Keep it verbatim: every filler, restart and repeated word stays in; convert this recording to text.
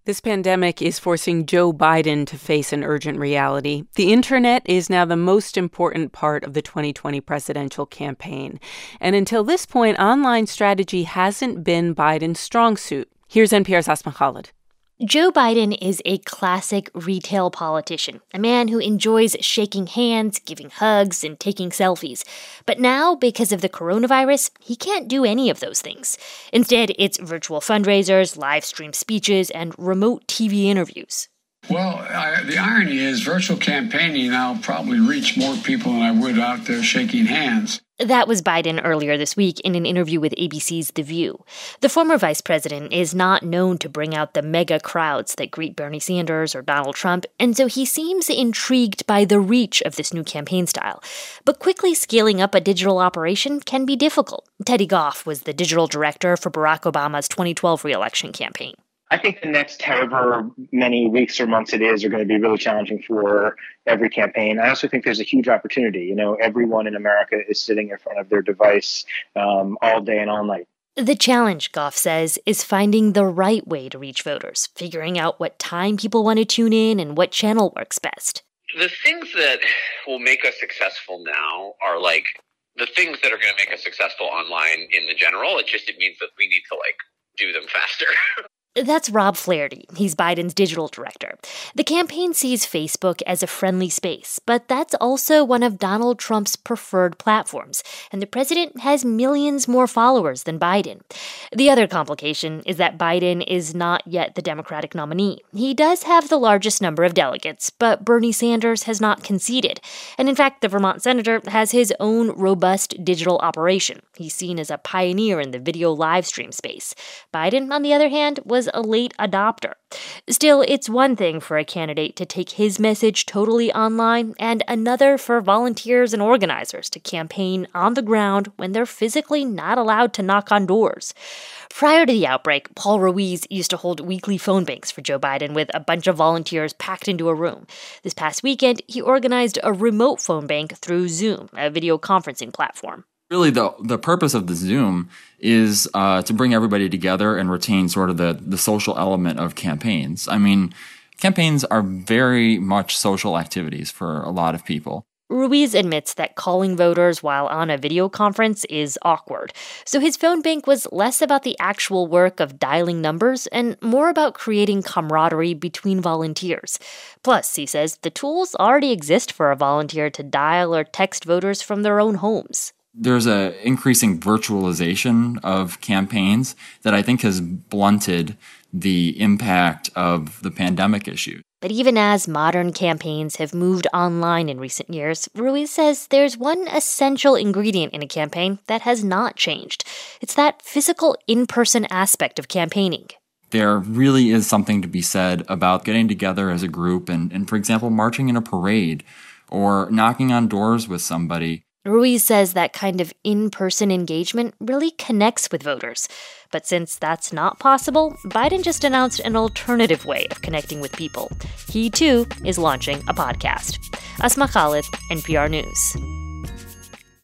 This pandemic is forcing Joe Biden to face an urgent reality. The internet is now the most important part of the twenty twenty presidential campaign. And until this point, online strategy hasn't been Biden's strong suit. Here's N P R's Asma Khalid. Joe Biden is a classic retail politician, a man who enjoys shaking hands, giving hugs, and taking selfies. But now, because of the coronavirus, he can't do any of those things. Instead, it's virtual fundraisers, live stream speeches, and remote T V interviews. Well, I, the irony is virtual campaigning, I'll probably reach more people than I would out there shaking hands. That was Biden earlier this week in an interview with A B C's The View. The former vice president is not known to bring out the mega crowds that greet Bernie Sanders or Donald Trump, and so he seems intrigued by the reach of this new campaign style. But quickly scaling up a digital operation can be difficult. Teddy Goff was the digital director for Barack Obama's twenty twelve re-election campaign. I think the next however many weeks or months it is are going to be really challenging for every campaign. I also think there's a huge opportunity. You know, everyone in America is sitting in front of their device um, all day and all night. The challenge, Goff says, is finding the right way to reach voters, figuring out what time people want to tune in and what channel works best. The things that will make us successful now are like the things that are going to make us successful online in the general. It just it means that we need to like do them faster. That's Rob Flaherty. He's Biden's digital director. The campaign sees Facebook as a friendly space, but that's also one of Donald Trump's preferred platforms, and the president has millions more followers than Biden. The other complication is that Biden is not yet the Democratic nominee. He does have the largest number of delegates, but Bernie Sanders has not conceded. And in fact, the Vermont senator has his own robust digital operation. He's seen as a pioneer in the video live stream space. Biden, on the other hand, was a late adopter. Still, it's one thing for a candidate to take his message totally online, and another for volunteers and organizers to campaign on the ground when they're physically not allowed to knock on doors. Prior to the outbreak, Paul Ruiz used to hold weekly phone banks for Joe Biden with a bunch of volunteers packed into a room. This past weekend, he organized a remote phone bank through Zoom, a video conferencing platform. Really, the the purpose of the Zoom is uh, to bring everybody together and retain sort of the, the social element of campaigns. I mean, campaigns are very much social activities for a lot of people. Ruiz admits that calling voters while on a video conference is awkward. So his phone bank was less about the actual work of dialing numbers and more about creating camaraderie between volunteers. Plus, he says, the tools already exist for a volunteer to dial or text voters from their own homes. There's an increasing virtualization of campaigns that I think has blunted the impact of the pandemic issue. But even as modern campaigns have moved online in recent years, Ruiz says there's one essential ingredient in a campaign that has not changed. It's that physical in-person aspect of campaigning. There really is something to be said about getting together as a group and, and for example, marching in a parade or knocking on doors with somebody. Ruiz says that kind of in-person engagement really connects with voters. But since that's not possible, Biden just announced an alternative way of connecting with people. He, too, is launching a podcast. Asma Khalid, N P R News.